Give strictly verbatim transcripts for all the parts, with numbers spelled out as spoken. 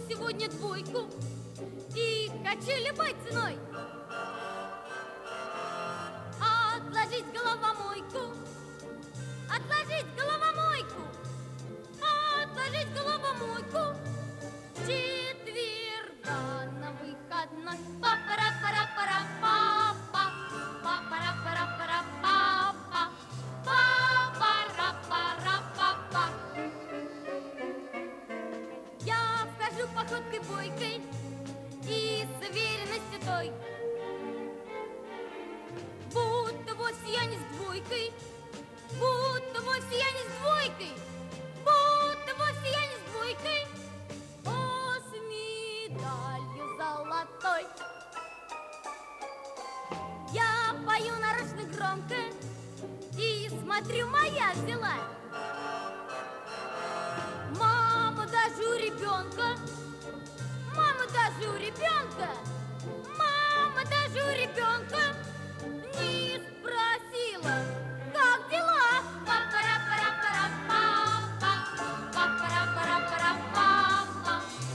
сегодня двойку и хочу любой ценой отложить головомойку, отложить головомойку, отложить головомойку. Четверга на выходной. Па-пара-пара-пара-па-па, па-пара-пара-пара-па-па, па-пара-пара-па-па. Я вхожу походкой бойкой и с уверенностью той, будто вовсе я не с двойкой, будто вовсе я не с двойкой, будто вовсе я не с двойкой, а с медалью золотой. Я пою нарочно громко и смотрю, моя взяла. Мама даже у ребенка, мама даже у ребенка, мама даже у ребенка не спросила, как дела. Па-пара-пара-пара-па-па, па-пара-пара-пара-па-па,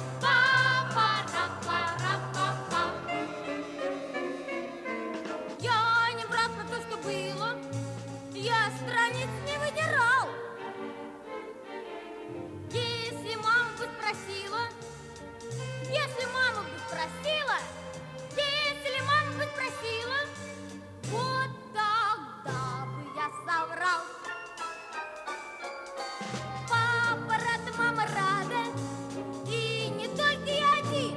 па-пара-пара-па-па. Я не врал про то, что было, я страниц не выдирал. Если мама бы спросила, если мама бы спросила, если мама бы спросила, вот тогда бы я соврал. Папа рад, мама рада, и не только я один.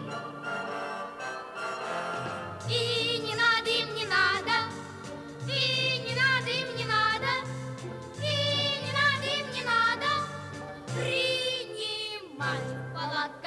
И не надо им, не надо, и не надо им, не надо, и не надо им, не надо принимать в палатках